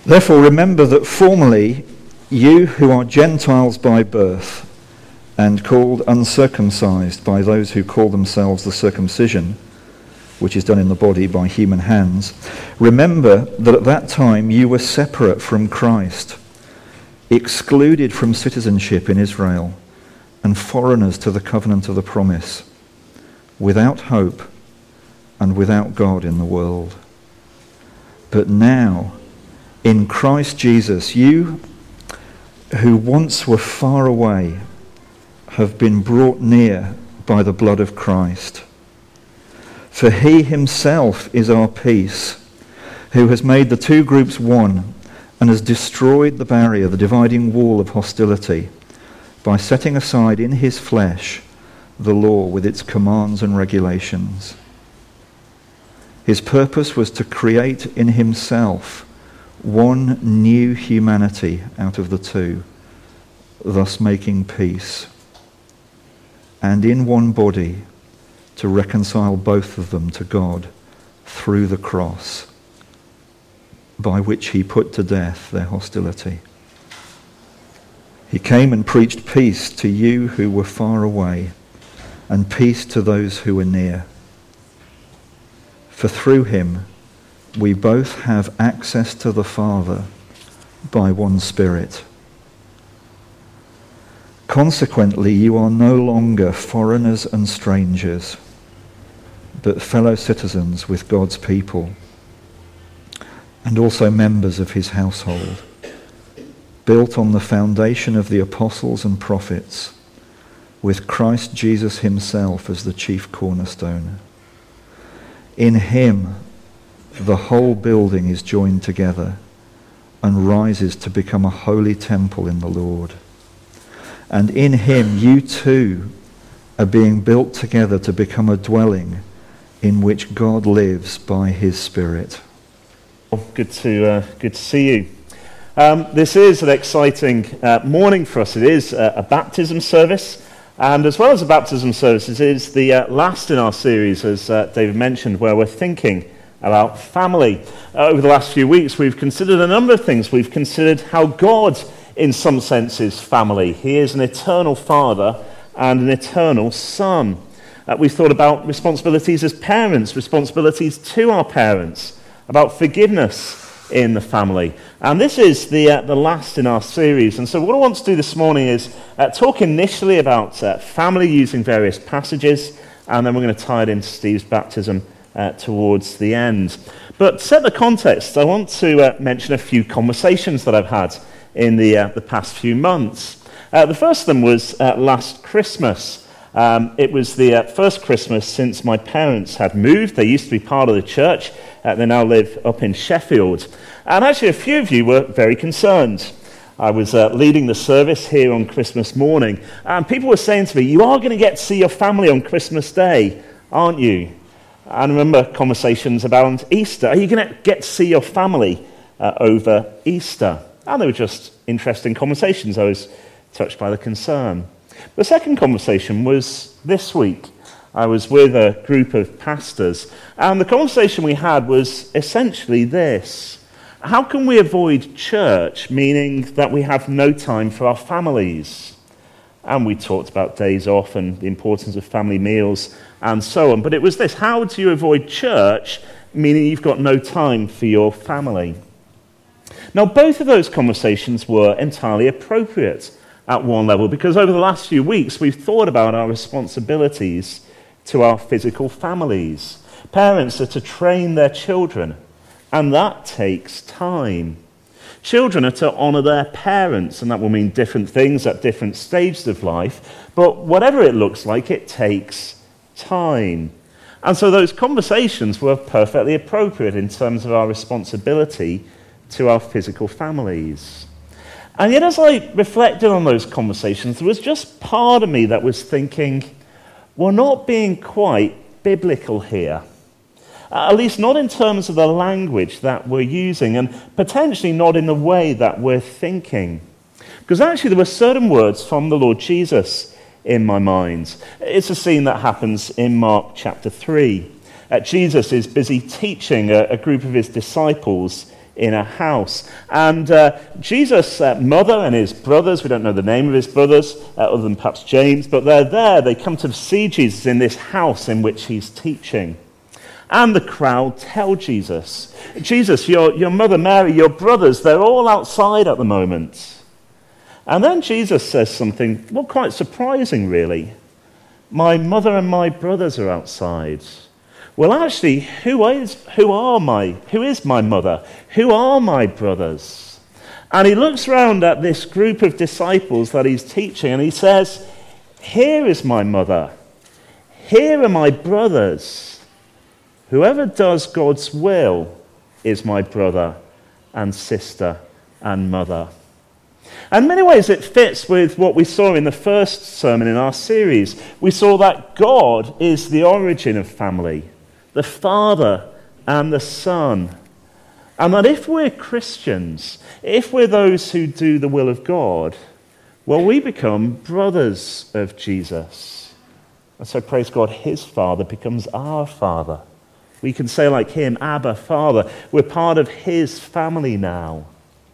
Therefore remember that formerly you who are Gentiles by birth and called uncircumcised by those who call themselves the circumcision, which is done in the body by human hands, remember that at that time you were separate from Christ, excluded from citizenship in Israel, and foreigners to the covenant of the promise, without hope and without God in the world. But now, in Christ Jesus, you who once were far away have been brought near by the blood of Christ. For he himself is our peace, who has made the two groups one and has destroyed the barrier, the dividing wall of hostility, by setting aside in his flesh the law with its commands and regulations. His purpose was to create in himself one new humanity out of the two, thus making peace, and in one body to reconcile both of them to God through the cross, by which he put to death their hostility. He came and preached peace to you who were far away, and peace to those who were near. For through him we both have access to the Father by one Spirit. Consequently, you are no longer foreigners and strangers, but fellow citizens with God's people, and also members of his household, built on the foundation of the apostles and prophets, with Christ Jesus himself as the chief cornerstone. In him, the whole building is joined together and rises to become a holy temple in the Lord. And in him, you too are being built together to become a dwelling in which God lives by his Spirit. Good to see you. This is an exciting morning for us. It is a baptism service. And as well as a baptism service, it is the last in our series, as David mentioned, where we're thinking about family. Over the last few weeks, we've considered a number of things. We've considered how God, in some sense, is family. He is an eternal Father and an eternal Son. We've thought about responsibilities as parents, responsibilities to our parents, about forgiveness in the family. And this is the last in our series. And so what I want to do this morning is talk initially about family using various passages, and then we're going to tie it into Steve's baptism towards the end. But to set the context, I want to mention a few conversations that I've had in the past few months. The first of them was last Christmas. It was the first Christmas since my parents had moved. They used to be part of the church. They now live up in Sheffield. And actually, a few of you were very concerned. I was leading the service here on Christmas morning, and people were saying to me, "You are going to get to see your family on Christmas Day, aren't you?" And I remember conversations about Easter. Are you going to get to see your family over Easter? And they were just interesting conversations. I was touched by the concern. The second conversation was this week. I was with a group of pastors, and the conversation we had was essentially this: how can we avoid church, meaning that we have no time for our families? And we talked about days off and the importance of family meals and so on. But it was this: how do you avoid church, meaning you've got no time for your family? Now, both of those conversations were entirely appropriate at one level, because over the last few weeks we've thought about our responsibilities to our physical families. Parents are to train their children, and that takes time. Children are to honour their parents, and that will mean different things at different stages of life, but whatever it looks like, it takes time. And so those conversations were perfectly appropriate in terms of our responsibility to our physical families. And yet, as I reflected on those conversations, there was just part of me that was thinking, we're not being quite biblical here. At least not in terms of the language that we're using, and potentially not in the way that we're thinking. Because actually there were certain words from the Lord Jesus in my mind. It's a scene that happens in Mark chapter 3. Jesus is busy teaching a group of his disciples in a house. And Jesus' mother and his brothers, we don't know the name of his brothers, other than perhaps James, but they're there. They come to see Jesus in this house in which he's teaching. And the crowd tell Jesus, Jesus, your mother Mary, your brothers, they're all outside at the moment. And then Jesus says something, well, quite surprising, really. My mother and my brothers are outside. Well, actually, who is my mother? Who are my brothers? And he looks around at this group of disciples that he's teaching, and he says, here is my mother. Here are my brothers. Whoever does God's will is my brother and sister and mother. And in many ways it fits with what we saw in the first sermon in our series. We saw that God is the origin of family, the Father and the Son. And that if we're Christians, if we're those who do the will of God, well, we become brothers of Jesus. And so praise God, his Father becomes our Father. We can say like him, Abba, Father. We're part of his family now.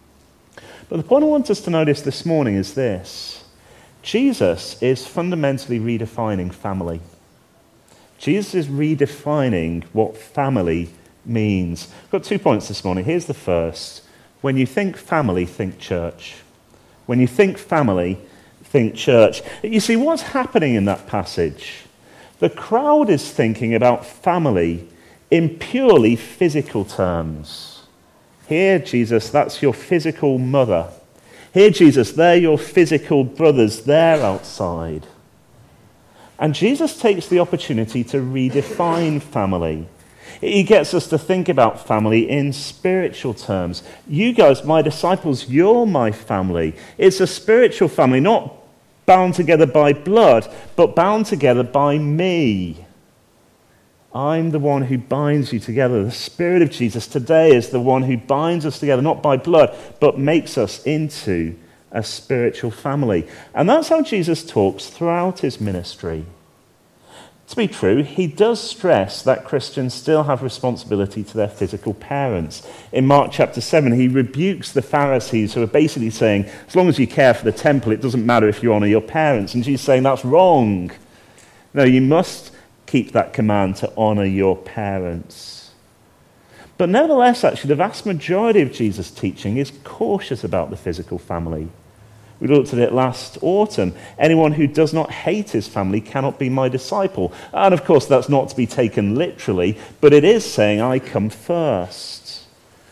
But the point I want us to notice this morning is this. Jesus is fundamentally redefining family. Jesus is redefining what family means. I've got 2 points this morning. Here's the first. When you think family, think church. When you think family, think church. You see, what's happening in that passage? The crowd is thinking about family in purely physical terms. Here, Jesus, that's your physical mother. Here, Jesus, they're your physical brothers. They're outside. And Jesus takes the opportunity to redefine family. He gets us to think about family in spiritual terms. You guys, my disciples, you're my family. It's a spiritual family, not bound together by blood, but bound together by me. I'm the one who binds you together. The Spirit of Jesus today is the one who binds us together, not by blood, but makes us into a spiritual family. And that's how Jesus talks throughout his ministry. To be true, he does stress that Christians still have responsibility to their physical parents. In Mark chapter 7, he rebukes the Pharisees who are basically saying, as long as you care for the temple, it doesn't matter if you honor your parents. And Jesus is saying, that's wrong. No, you must keep that command to honor your parents. But nevertheless, actually, the vast majority of Jesus' teaching is cautious about the physical family. We looked at it last autumn. Anyone who does not hate his family cannot be my disciple. And of course, that's not to be taken literally, but it is saying, I come first.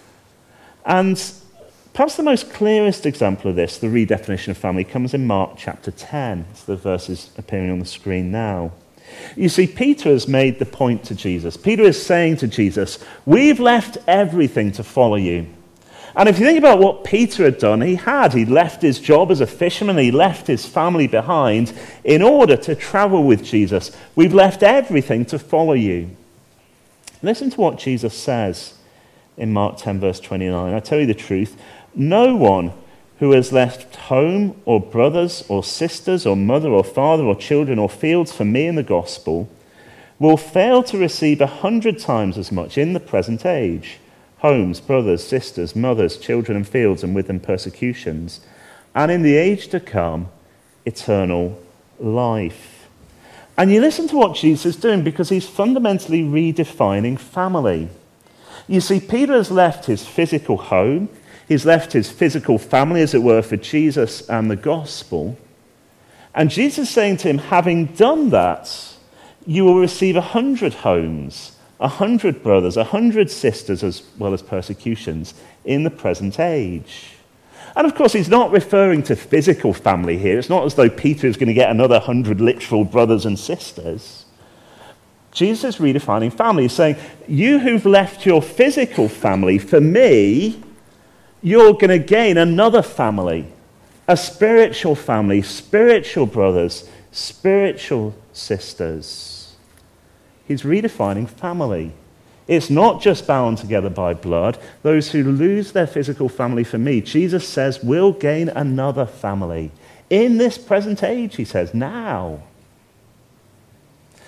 And perhaps the most clearest example of this, the redefinition of family, comes in Mark chapter 10. It's the verses appearing on the screen now. You see, Peter has made the point to Jesus. Peter is saying to Jesus, we've left everything to follow you. And if you think about what Peter had done, he'd left his job as a fisherman, he left his family behind in order to travel with Jesus. We've left everything to follow you. Listen to what Jesus says in Mark 10 verse 29. I tell you the truth, no one who has left home or brothers or sisters or mother or father or children or fields for me in the gospel will fail to receive 100 times as much in the present age. Homes, brothers, sisters, mothers, children and fields and with them persecutions. And in the age to come, eternal life. And you listen to what Jesus is doing because he's fundamentally redefining family. You see, Peter has left his physical home. He's left his physical family, as it were, for Jesus and the gospel. And Jesus is saying to him, having done that, you will receive 100 homes, 100 brothers, 100 sisters, as well as persecutions in the present age. And of course, he's not referring to physical family here. It's not as though Peter is going to get another 100 literal brothers and sisters. Jesus is redefining family. He's saying, you who've left your physical family for me, you're going to gain another family, a spiritual family, spiritual brothers, spiritual sisters. He's redefining family. It's not just bound together by blood. Those who lose their physical family for me, Jesus says, will gain another family. In this present age, he says, now.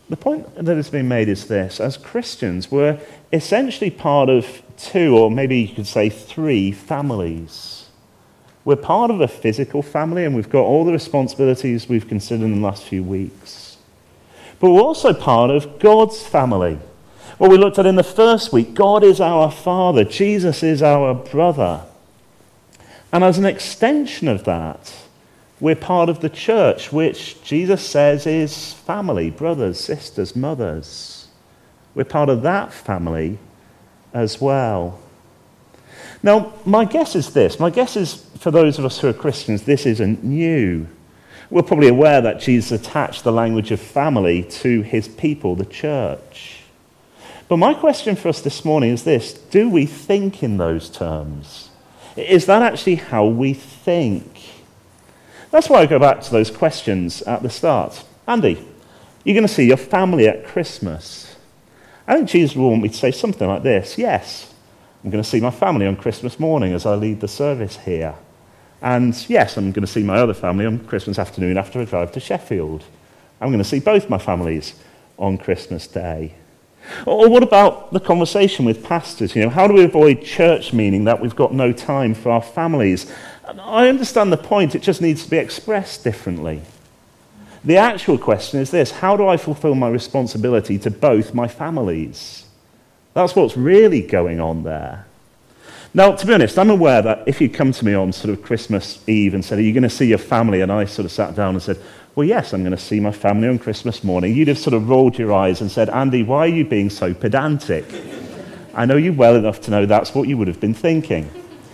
The point that has been made is this: as Christians, we're essentially part of two, or maybe you could say three, families. We're part of a physical family, and we've got all the responsibilities we've considered in the last few weeks. But we're also part of God's family. What we looked at in the first week, God is our Father, Jesus is our brother. And as an extension of that, we're part of the church, which Jesus says is family, brothers, sisters, mothers. We're part of that family as well. Now, my guess is this. My guess is, for those of us who are Christians, this isn't new. We're probably aware that Jesus attached the language of family to his people, the church. But my question for us this morning is this: do we think in those terms? Is that actually how we think? That's why I go back to those questions at the start. Andy, you're going to see your family at Christmas. I think Jesus will want me to say something like this: yes, I'm going to see my family on Christmas morning as I lead the service here. And yes, I'm going to see my other family on Christmas afternoon after I drive to Sheffield. I'm going to see both my families on Christmas Day. Or what about the conversation with pastors? How do we avoid church meaning that we've got no time for our families? And I understand the point, it just needs to be expressed differently. The actual question is this: how do I fulfill my responsibility to both my families? That's what's really going on there. Now, to be honest, I'm aware that if you come to me on sort of Christmas Eve and said, are you going to see your family? And I sort of sat down and said, well, yes, I'm going to see my family on Christmas morning. You'd have sort of rolled your eyes and said, Andy, why are you being so pedantic? I know you well enough to know that's what you would have been thinking.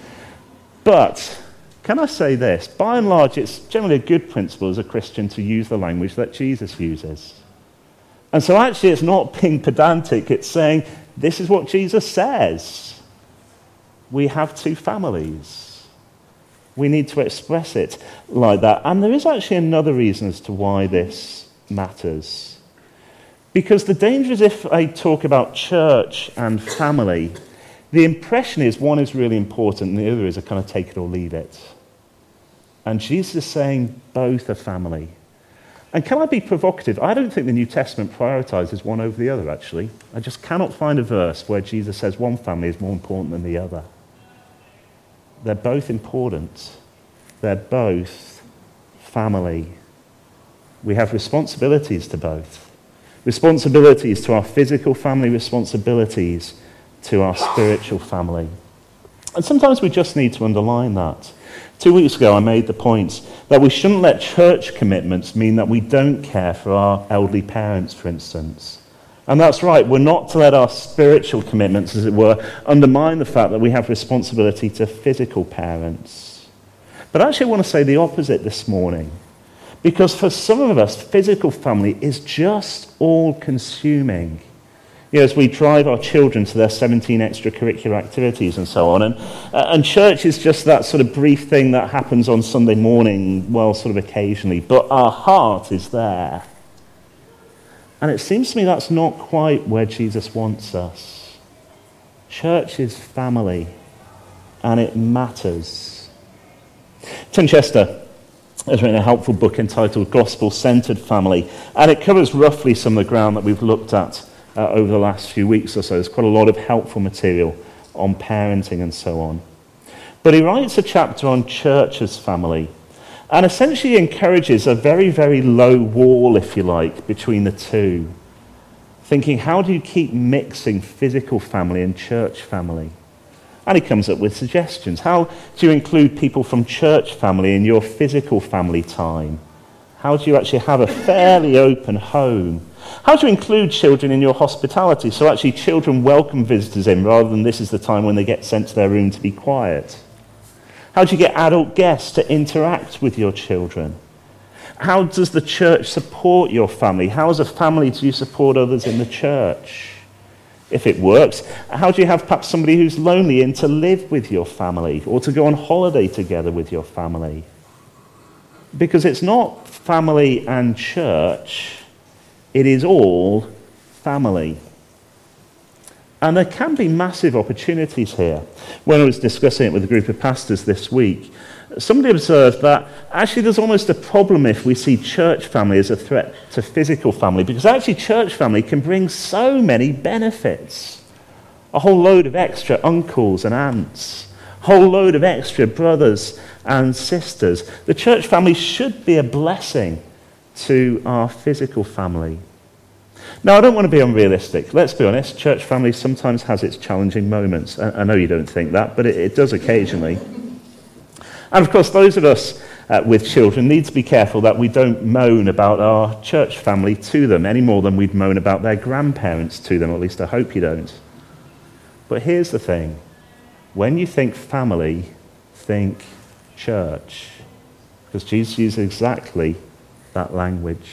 But can I say this? By and large, it's generally a good principle as a Christian to use the language that Jesus uses. And so actually it's not being pedantic, it's saying this is what Jesus says. We have two families. We need to express it like that. And there is actually another reason as to why this matters. Because the danger is, if I talk about church and family, the impression is one is really important and the other is a kind of take it or leave it. And Jesus is saying both are family. And can I be provocative? I don't think the New Testament prioritizes one over the other, actually. I just cannot find a verse where Jesus says one family is more important than the other. They're both important. They're both family. We have responsibilities to both. Responsibilities to our physical family, responsibilities to our spiritual family. And sometimes we just need to underline that. 2 weeks ago I made the point that we shouldn't let church commitments mean that we don't care for our elderly parents, for instance. And that's right, we're not to let our spiritual commitments, as it were, undermine the fact that we have responsibility to physical parents. But actually I want to say the opposite this morning. Because for some of us, physical family is just all-consuming. As we drive our children to their 17 extracurricular activities and so on. And church is just that sort of brief thing that happens on Sunday morning, well, sort of occasionally. But our heart is there. And it seems to me that's not quite where Jesus wants us. Church is family, and it matters. Tim Chester has written a helpful book entitled Gospel-Centered Family, and it covers roughly some of the ground that we've looked at over the last few weeks or so. There's quite a lot of helpful material on parenting and so on. But he writes a chapter on church as family, and essentially encourages a very, very low wall, if you like, between the two. Thinking, how do you keep mixing physical family and church family? And he comes up with suggestions. How do you include people from church family in your physical family time? How do you actually have a fairly open home? How do you include children in your hospitality so actually children welcome visitors in rather than this is the time when they get sent to their room to be quiet? How do you get adult guests to interact with your children? How does the church support your family? How as a family do you support others in the church? If it works, how do you have perhaps somebody who's lonely in to live with your family or to go on holiday together with your family? Because it's not family and church, it is all family. And there can be massive opportunities here. When I was discussing it with a group of pastors this week, somebody observed that actually there's almost a problem if we see church family as a threat to physical family, because actually church family can bring so many benefits. A whole load of extra uncles and aunts, a whole load of extra brothers and sisters. The church family should be a blessing to our physical family. Now, I don't want to be unrealistic. Let's be honest, church family sometimes has its challenging moments. I know you don't think that, but it does occasionally. And of course, those of us with children need to be careful that we don't moan about our church family to them any more than we'd moan about their grandparents to them, or at least I hope you don't. But here's the thing. When you think family, think church. Because Jesus used exactly that language.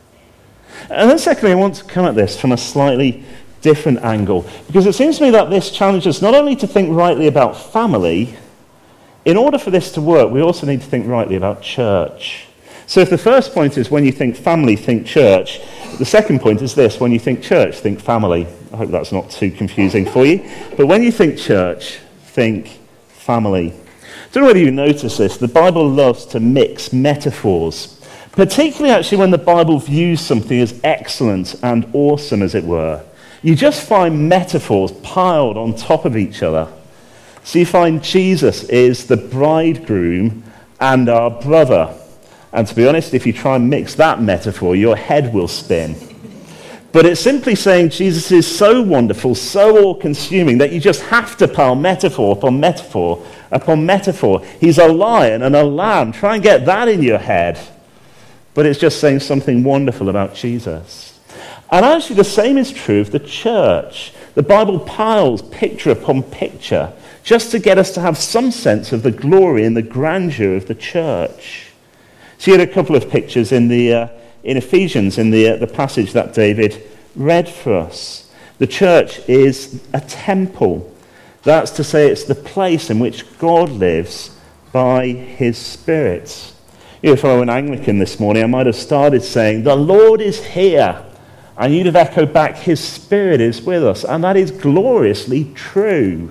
And then secondly, I want to come at this from a slightly different angle. Because it seems to me that this challenges us not only to think rightly about family, in order for this to work, we also need to think rightly about church. So if the first point is when you think family, think church, the second point is this: when you think church, think family. I hope that's not too confusing for you. But when you think church, think family. I don't know whether you notice this, the Bible loves to mix metaphors, particularly actually when the Bible views something as excellent and awesome, as it were. You just find metaphors piled on top of each other. So you find Jesus is the bridegroom and our brother. And to be honest, if you try and mix that metaphor, your head will spin. But it's simply saying Jesus is so wonderful, so all-consuming, that you just have to pile metaphor upon metaphor upon metaphor. He's a lion and a lamb. Try and get that in your head. But it's just saying something wonderful about Jesus. And actually the same is true of the church. The Bible piles picture upon picture just to get us to have some sense of the glory and the grandeur of the church. So you had a couple of pictures in Ephesians, in the passage that David read for us. The church is a temple. That's to say it's the place in which God lives by his Spirit. If I were an Anglican this morning, I might have started saying, "The Lord is here." And you'd have echoed back, "His Spirit is with us." And that is gloriously true.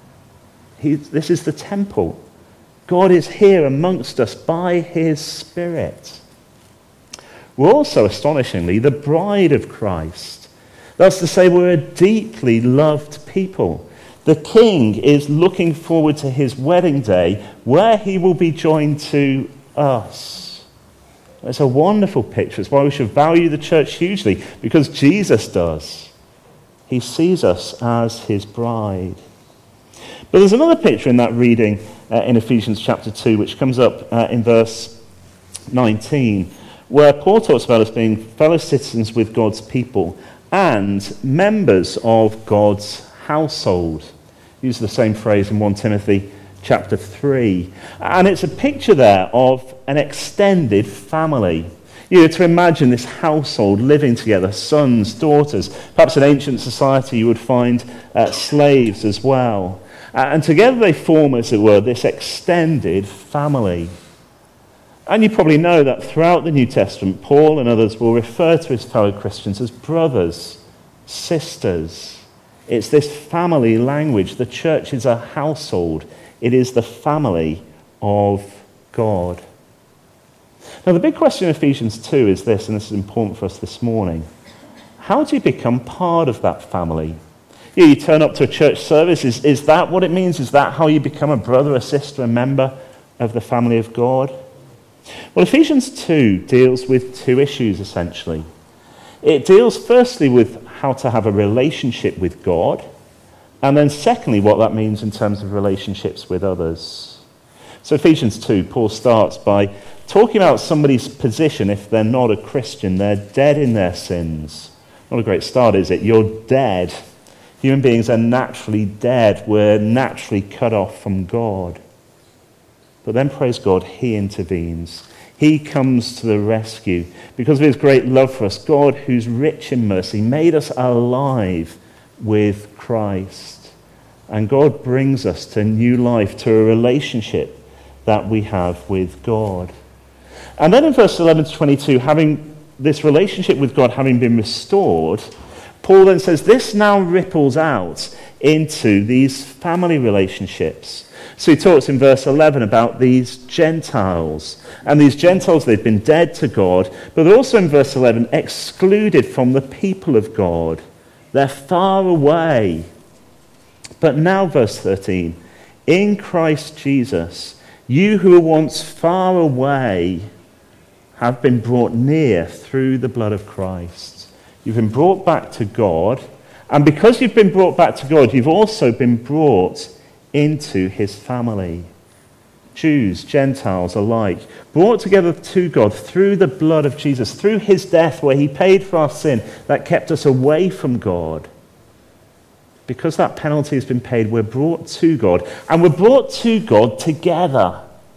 This is the temple. God is here amongst us by his Spirit. We're also, astonishingly, the bride of Christ. That's to say, we're a deeply loved people. The King is looking forward to his wedding day, where he will be joined to us. It's a wonderful picture. It's why we should value the church hugely, because Jesus does. He sees us as his bride. But there's another picture in that reading in Ephesians chapter 2, which comes up in verse 19, where Paul talks about us being fellow citizens with God's people and members of God's household. He uses the same phrase in 1 Timothy chapter 3. And it's a picture there of an extended family. You know, to imagine this household living together, sons, daughters. Perhaps in ancient society you would find slaves as well. And together they form, as it were, this extended family. And you probably know that throughout the New Testament, Paul and others will refer to his fellow Christians as brothers, sisters. It's this family language. The church is a household. It is the family of God. Now, the big question in Ephesians 2 is this, and this is important for us this morning. How do you become part of that family? You turn up to a church service. Is that what it means? Is that how you become a brother, a sister, a member of the family of God? Well, Ephesians 2 deals with two issues, essentially. It deals firstly with how to have a relationship with God, and then secondly, what that means in terms of relationships with others. So Ephesians 2, Paul starts by talking about somebody's position if they're not a Christian. They're dead in their sins. Not a great start, is it? You're dead. Human beings are naturally dead. We're naturally cut off from God. But then, praise God, he intervenes. He comes to the rescue. Because of his great love for us, God, who's rich in mercy, made us alive with Christ. And God brings us to new life, to a relationship that we have with God. And then in verse 11 to 22, having this relationship with God having been restored, Paul then says this now ripples out into these family relationships. So he talks in verse 11 about these Gentiles. And these Gentiles, they've been dead to God, but they're also in verse 11 excluded from the people of God. They're far away. But now, verse 13, in Christ Jesus, you who were once far away have been brought near through the blood of Christ. You've been brought back to God, and because you've been brought back to God, you've also been brought into his family. Jews, Gentiles alike, brought together to God through the blood of Jesus, through his death where he paid for our sin that kept us away from God. Because that penalty has been paid, we're brought to God, and we're brought to God together.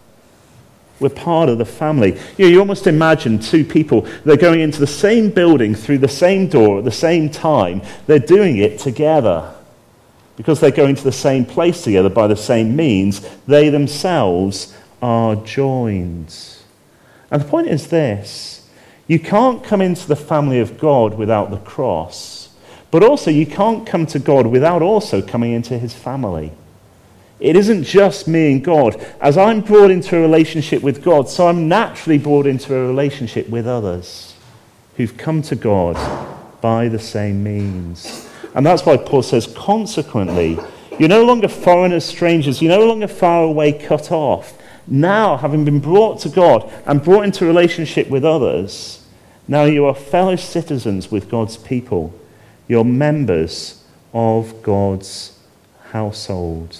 We're part of the family. You almost imagine two people, they're going into the same building through the same door at the same time. They're doing it together. Because they're going to the same place together by the same means, they themselves are joined. And the point is this: you can't come into the family of God without the cross, but also you can't come to God without also coming into his family. It isn't just me and God. As I'm brought into a relationship with God, so I'm naturally brought into a relationship with others who've come to God by the same means. And that's why Paul says, consequently, you're no longer foreigners, strangers, you're no longer far away, cut off. Now, having been brought to God and brought into a relationship with others, now you are fellow citizens with God's people. You're members of God's household.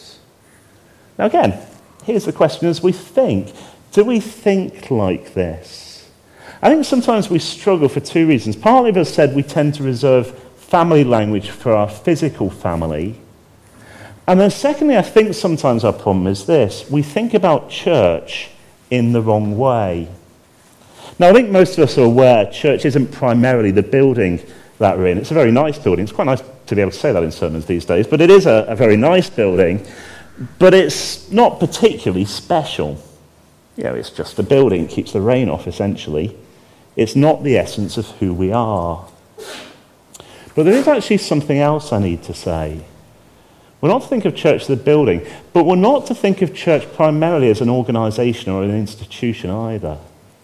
Now again, here's the question as we think. Do we think like this? I think sometimes we struggle for two reasons. Partly, as I said, we tend to reserve family language for our physical family. And then secondly, I think sometimes our problem is this: we think about church in the wrong way. Now, I think most of us are aware church isn't primarily the building that we're in. It's a very nice building. It's quite nice to be able to say that in sermons these days, but it is a very nice building. But it's not particularly special. It's just a building. It keeps the rain off, essentially. It's not the essence of who we are. But there is actually something else I need to say. We're not to think of church as a building, but we're not to think of church primarily as an organisation or an institution either.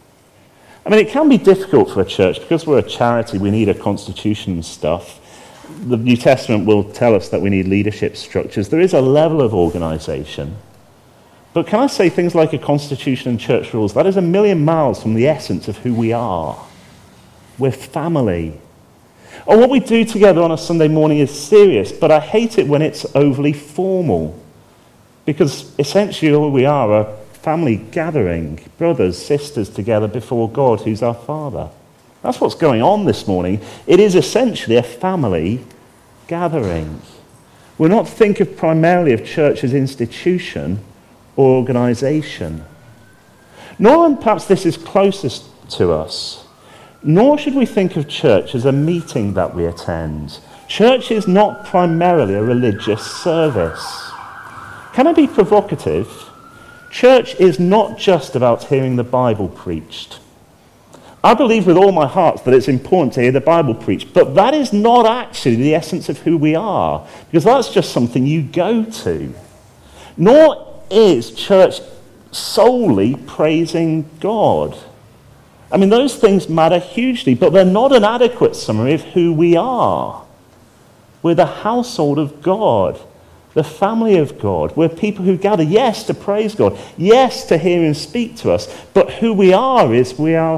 I mean, it can be difficult for a church. Because we're a charity, we need a constitution and stuff. The New Testament will tell us that we need leadership structures. There is a level of organisation. But can I say things like a constitution and church rules? That is a million miles from the essence of who we are. We're family. Or what we do together on a Sunday morning is serious, but I hate it when it's overly formal. Because essentially all we are a family gathering, brothers, sisters together before God, who's our Father. That's what's going on this morning. It is essentially a family gathering. We're not to think of primarily of church as institution or organisation. Nor, and perhaps this is closest to us, nor should we think of church as a meeting that we attend. Church is not primarily a religious service. Can I be provocative? Church is not just about hearing the Bible preached. I believe with all my heart that it's important to hear the Bible preached, but that is not actually the essence of who we are, because that's just something you go to. Nor is church solely praising God. I mean, those things matter hugely, but they're not an adequate summary of who we are. We're the household of God, the family of God. We're people who gather, yes, to praise God, yes, to hear him speak to us, but who we are is we are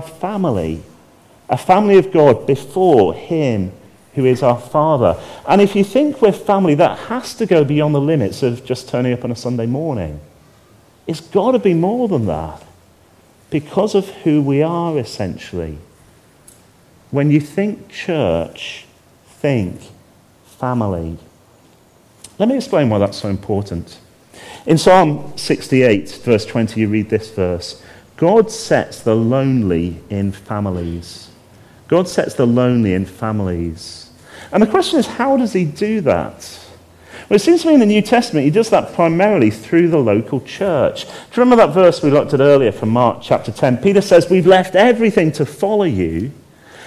a family of God before him who is our Father. And if you think we're family, that has to go beyond the limits of just turning up on a Sunday morning. It's got to be more than that, because of who we are, essentially. When you think church, think family. Let me explain why that's so important. In Psalm 68, verse 20, you read this verse: God sets the lonely in families. God sets the lonely in families. And the question is, how does he do that? Well, it seems to me in the New Testament he does that primarily through the local church. Do you remember that verse we looked at earlier from Mark chapter 10? Peter says, we've left everything to follow you.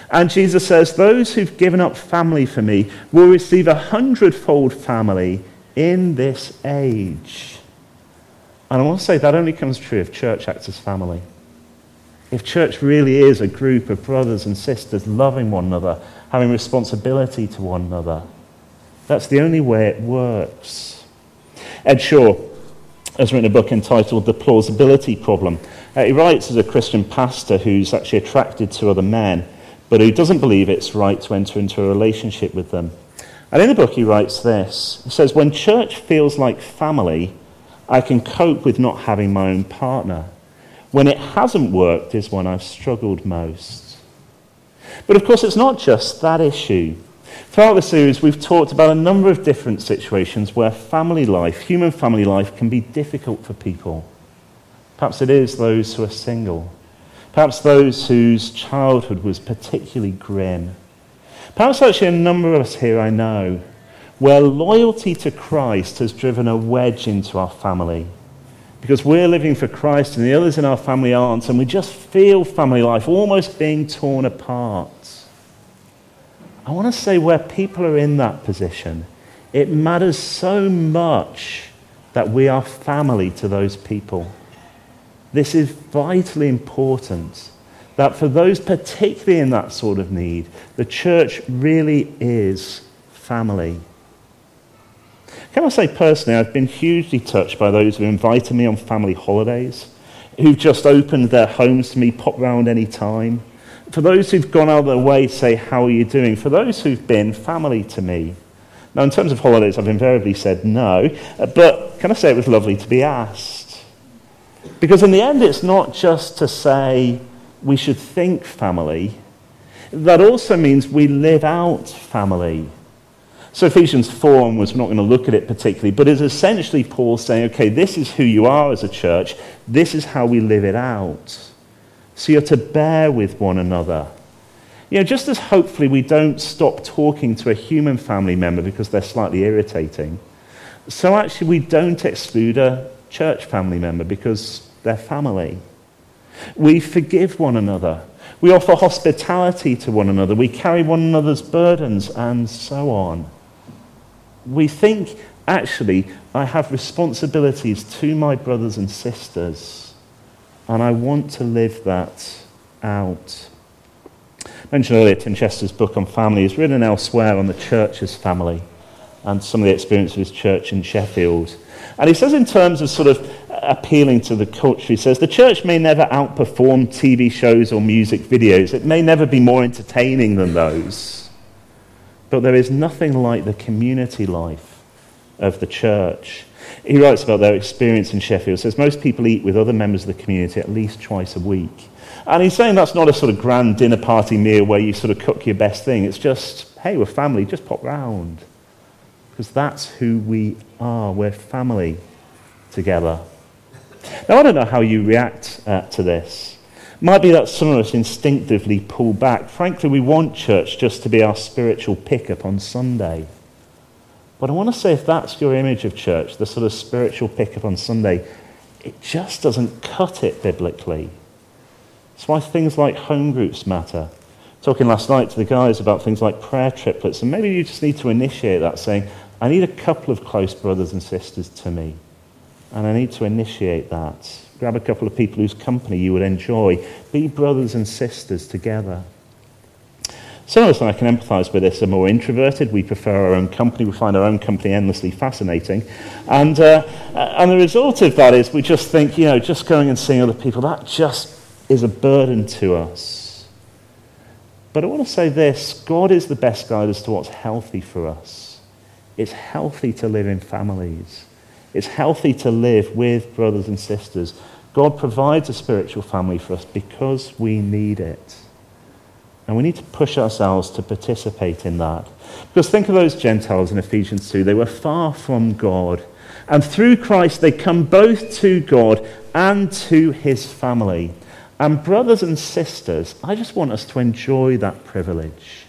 And Jesus says, those who've given up family for me will receive 100-fold family in this age. And I want to say that only comes true if church acts as family. If church really is a group of brothers and sisters loving one another, having responsibility to one another, that's the only way it works. Ed Shaw has written a book entitled The Plausibility Problem. He writes as a Christian pastor who's actually attracted to other men, but who doesn't believe it's right to enter into a relationship with them. And in the book he writes this. He says, when church feels like family, I can cope with not having my own partner. When it hasn't worked is when I've struggled most. But of course it's not just that issue. Throughout the series we've talked about a number of different situations where family life, human family life, can be difficult for people. Perhaps it is those who are single. Perhaps those whose childhood was particularly grim. Perhaps actually a number of us here I know, where loyalty to Christ has driven a wedge into our family. Because we're living for Christ and the others in our family aren't, and we just feel family life almost being torn apart. I want to say where people are in that position, it matters so much that we are family to those people. This is vitally important, that for those particularly in that sort of need, the church really is family. Can I say personally, I've been hugely touched by those who invited me on family holidays, who've just opened their homes to me, pop round any time. For those who've gone out of their way to say, how are you doing? For those who've been family to me. Now, in terms of holidays, I've invariably said no, but can I say it was lovely to be asked? Because in the end, it's not just to say we should think family. That also means we live out family. So Ephesians 4, and we're not going to look at it particularly, but it's essentially Paul saying, okay, this is who you are as a church. This is how we live it out. So you're to bear with one another. You know, just as hopefully we don't stop talking to a human family member because they're slightly irritating, so actually we don't exclude a church family member because they're family. We forgive one another. We offer hospitality to one another. We carry one another's burdens and so on. We think, actually, I have responsibilities to my brothers and sisters, and I want to live that out. I mentioned earlier Tim Chester's book on family is written elsewhere on the church as family and some of the experience of his church in Sheffield. And he says in terms of sort of appealing to the culture, he says, the church may never outperform TV shows or music videos. It may never be more entertaining than those. But there is nothing like the community life of the church. He writes about their experience in Sheffield. He says most people eat with other members of the community at least twice a week. And he's saying that's not a sort of grand dinner party meal where you sort of cook your best thing. It's just, hey, we're family, just pop round. Because that's who we are. We're family together. Now, I don't know how you react to this. It might be that some of us instinctively pull back. Frankly, we want church just to be our spiritual pick-up on Sunday. But I want to say if that's your image of church, the sort of spiritual pick-up on Sunday, it just doesn't cut it biblically. That's why things like home groups matter. Talking last night to the guys about things like prayer triplets, and maybe you just need to initiate that, saying, I need a couple of close brothers and sisters to me, and I need to initiate that. Grab a couple of people whose company you would enjoy. Be brothers and sisters together. Some of us, and I can empathise with this, are more introverted. We prefer our own company. We find our own company endlessly fascinating. And the result of that is we just think, you know, just going and seeing other people, that just is a burden to us. But I want to say this, God is the best guide as to what's healthy for us. It's healthy to live in families. It's healthy to live with brothers and sisters. God provides a spiritual family for us because we need it. And we need to push ourselves to participate in that. Because think of those Gentiles in Ephesians 2. They were far from God. And through Christ, they come both to God and to his family. And brothers and sisters, I just want us to enjoy that privilege.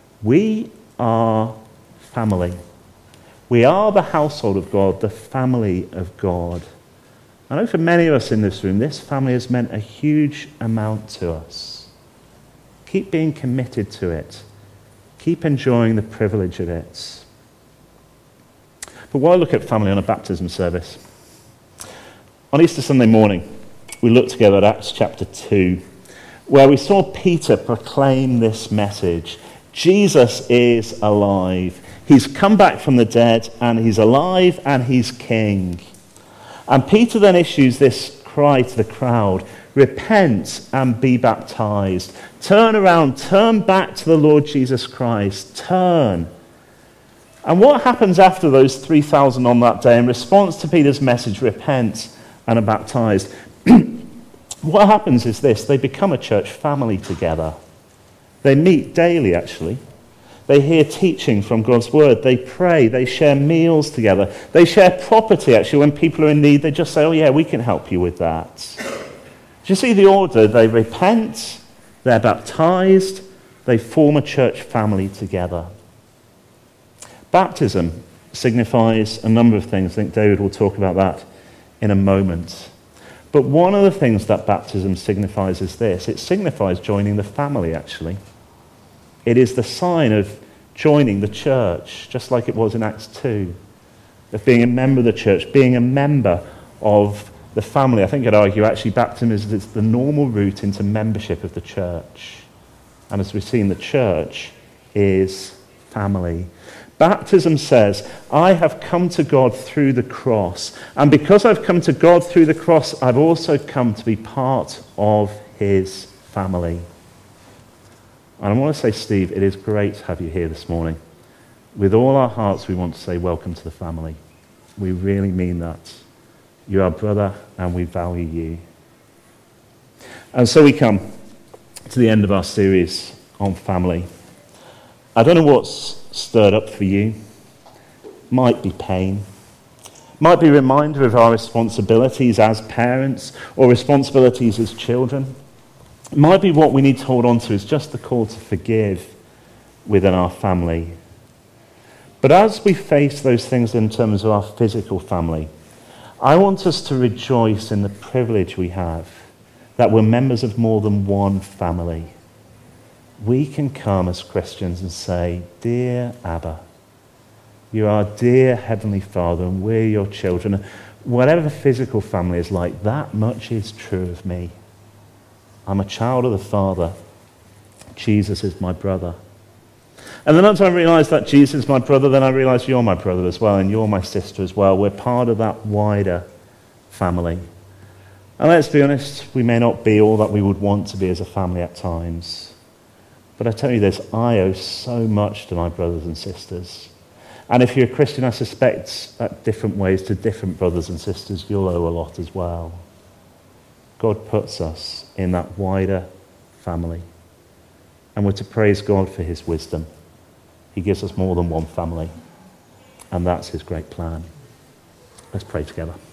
We are family. We are the household of God, the family of God. I know for many of us in this room, this family has meant a huge amount to us. Keep being committed to it. Keep enjoying the privilege of it. But why look at family on a baptism service? On Easter Sunday morning, we looked together at Acts chapter 2, where we saw Peter proclaim this message. Jesus is alive. He's come back from the dead, and he's alive, and he's king. And Peter then issues this cry to the crowd, repent and be baptized. Turn around, turn back to the Lord Jesus Christ. Turn. And what happens after those 3,000 on that day in response to Peter's message, repent and are baptized? What happens is this: they become a church family together. They meet daily, actually. They hear teaching from God's word. They pray. They share meals together. They share property, actually. When people are in need, they just say, oh yeah, we can help you with that. Do you see the order? They repent, they're baptized, they form a church family together. Baptism signifies a number of things. I think David will talk about that in a moment. But one of the things that baptism signifies is this. It signifies joining the family, actually. It is the sign of joining the church, just like it was in Acts 2, of being a member of the church, being a member of the family. I think I'd argue actually baptism is the normal route into membership of the church. And as we've seen, the church is family. Baptism says, I have come to God through the cross. And because I've come to God through the cross, I've also come to be part of his family. And I want to say, Steve, it is great to have you here this morning. With all our hearts, we want to say welcome to the family. We really mean that. You're our brother, and we value you. And so we come to the end of our series on family. I don't know what's stirred up for you. Might be pain. Might be a reminder of our responsibilities as parents or responsibilities as children. It might be what we need to hold on to is just the call to forgive within our family. But as we face those things in terms of our physical family, I want us to rejoice in the privilege we have that we're members of more than one family. We can come as Christians and say, dear Abba, you are our dear Heavenly Father and we're your children. Whatever physical family is like, that much is true of me. I'm a child of the Father. Jesus is my brother. And then once I realize that Jesus is my brother, then I realize you're my brother as well, and you're my sister as well. We're part of that wider family. And let's be honest, we may not be all that we would want to be as a family at times. But I tell you this, I owe so much to my brothers and sisters. And if you're a Christian, I suspect at different ways to different brothers and sisters, you'll owe a lot as well. God puts us in that wider family. And we're to praise God for his wisdom. He gives us more than one family. And that's his great plan. Let's pray together.